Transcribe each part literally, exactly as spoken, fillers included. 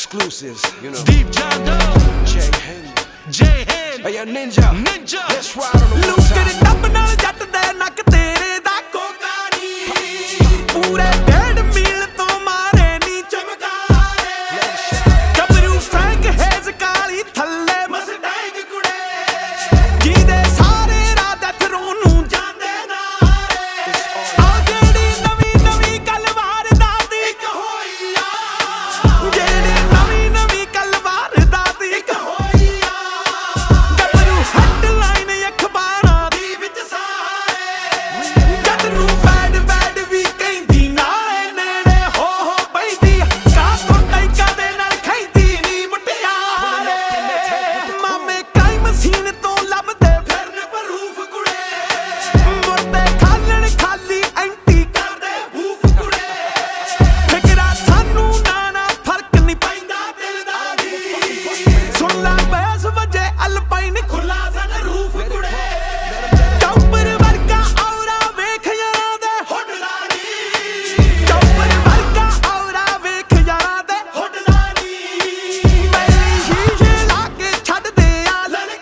exclusives, you know. Deep John Doe, Jay Henry, Jay Hen, hey yo, Ninja, Ninja. let's ride on the one look ਦੇ time. ਟੱਪ ਨਾਲ ਜੱਟ ਦੇ ਨੱਕ ਤੇਰੇ ਦਾ ਕੋਕਾ ਨੀ ਪੂਰੇ ਡੇਢ ਮੀਲ ਤੋਂ ਮਾਰੇ ਨੀ ਚਮਕਾਰੇ ਗੱਭਰੂ ਫਰੈਂਕ ਹੇਜ਼ ਕਾਲੀ ਥੱਲੇ ਮਸਟੈਂਗ ਕੁੜੇ ਜਿਹਦੇ ਸਾਰੇ ਰਾਤ ਥਰੋਂ ਨੂੰ ਜਾਂਦੇ ਨਾਰੇ ਆ ਜਿਹੜੀ ਨਵੀਂ ਨਵੀਂ ਗੱਲ ਵਾਰਦਾਤ ਇੱਕ ਹੋਈ ਆ ਜਿਹੜੀ ਨਵੀਂ ਨਵੀਂ ਗੱਲ ਵਾਰਦਾਤ ਇੱਕ ਹੋਈ ਆ ਗੱਭਰੂ ਹੈਡਲਾਈਨ ਅਖਬਾਰਾਂ ਦੀ ਵਿੱਚ ਸਾਰੇ ਜੱਟ ਨੂੰ ਬੈਡ ਬੈਡ ਵੀ ਕਹਿੰਦੀ ਨਾਲੇ ਨੇੜੇ ਹੋ ਹੋ ਪੈਂਦੀ ਕਾਸੋਂ ਟੈਂਕਾਂ ਦੇ ਨਾਲ ਖੈਂਦੀ ਨੀ ਮੁਟਿਆਰੇ ਮਾਮੇ ਕ੍ਰਾਈਮ ਸੀਨ ਤੋਂ ਲੱਭਦੇ ਫਿਰਨ ਪ੍ਰੂਫ ਕੁੜੇ ਮੁਰਦੇ ਖਾਲਣ ਖਾਲੀ ਐਂਟੀ ਕਰਦੇ ਬੂਫ ਕੁੜੇ ਫਿਕਰਾ ਸਾਨੂੰ ਨਾ ਨਾ ਫਰਕ ਨਹੀਂ ਪੈਂਦਾ ਦਿਲ ਦਾ ਜੀ ਸੁਣ ਲਾ ਬੈਸ ਵਜੇ ਅਲਪਾਈਨ ਖੁੱਲਾ ਸਨ ਰੂਫ ਕੁੜੇ ਚੌਪਰ ਵਰਗਾ ਔਰਾ ਵੇਖ ਯਾਰਾਂ ਦੇ ਹੁੱਡਦਾ ਨੀ ਚੌਪਰ ਵਰਗਾ ਔਰਾ ਵੇਖ ਯਾਰਾਂ ਦੇ ਹੁੱਡਦਾ ਨੀ ਪਹਿਲੀ ਸ਼ੀਸ਼ੇ ਲਾ ਕੇ ਛੱਡਦੇ ਆ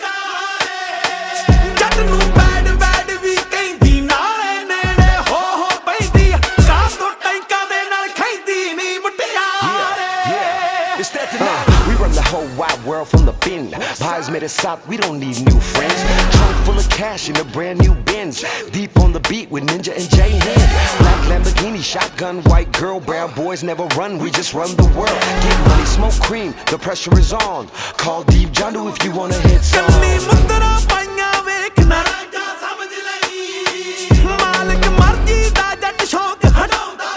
ਲਲਕਾਰੇ ਜੱਟ ਨੂੰ ਬੈਡ ਬੈਡ ਵੀ ਕਹਿੰਦੀ ਨਾਲੇ ਨੇੜੇ ਹੋ ਹੋ ਪੈਂਦੀ ਕਾਸ ਤੋਂ ਟੈਂਕਾਂ ਦੇ ਨਾਲ ਖੈਂਦੀ ਨੀ ਮੁਟਿਆਰੇ Yeah, it's that tonight. We run the whole wide world from the bin. Pies made us south, we don't need new friends. Trunk full of cash in a brand new Benz. Deep on the beat with Ninja and Jay Hen. Black Lamborghini, shotgun, white girl, brown boys never run, we just run the world. Get money, smoke cream, the pressure is on. Call Deep John Doe if you wanna hit ਕੰਨੀ song. ਮੁੰਦਰਾ ਪਾਈਆਂ ਵੇਖ ਨਾ ਰਾਜਾ ਸਮਝ ਲਈ ਮਾਲਕ ਮਰਜ਼ੀ ਦਾ ਜੱਟ ਸ਼ੌਕ ਹਟਾਉਂਦਾ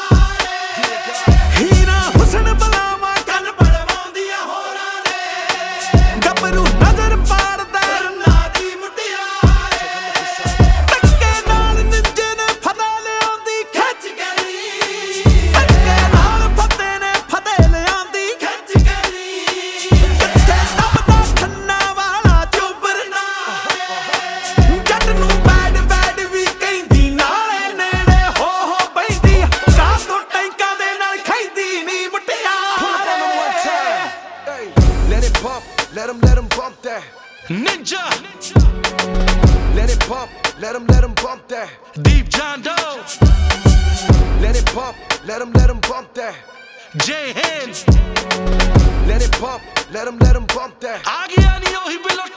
ਪਾਰੇ ਹੀਰਾ ਹੁਸਨ ਬਲਾਵਾ ਕੰਨ ਪੜਵਾਉਂਦੀਆਂ ਹੋਰਾਂ ਦੇ ਗੱਭਰੂ ਨਜ਼ਰ ਪਾੜਦਾ ਰੰਨਾ ਦੀ ਮੁਟਿਆਰੇ ਧੱਕੇ ਨਾਲ ਨਿੰਜੇ ਨੇ ਫਤਿਹ ਲਿਆਉਂਦੀ ਖਿੱਚ ਕੇ ਨੀ ਧੱਕੇ ਨਾਲ ਫਤਿਹ ਨੇ ਫਤਿਹ ਲਿਆਉਂਦੀ ਖਿੱਚ ਕੇ ਨੀ ਕਿੱਥੇ ਲੱਭਦਾ ਖੰਨਾ ਵਾਲਾ ਚੋਬਰ ਨਾਲੇ ਜੱਟ ਨੂੰ ਬੈਡ ਬੈਡ ਵੀ ਕਹਿੰਦੀ ਨਾਲੇ ਨੇੜੇ ਹੋ ਹੋ ਪੈਂਦੀ ਕਾਸ ਤੋਂ ਟੈਂਕਾਂ ਦੇ ਨਾਲ ਖੈਂਦੀ ਨੀ Pull up on them one ਮੁਟਿਆਰੇ time. Hey, let it bump, let them, let them bump that. Ninja, Let it bump, let them, let them bump that. Deep John Doe, Let it bump, let them, let them bump that. Jay Hen. Let it bump, let them, let them bump that. ਆ ਗਿਆ ਨੀ ਉਹੀ ਬਿੱਲੋ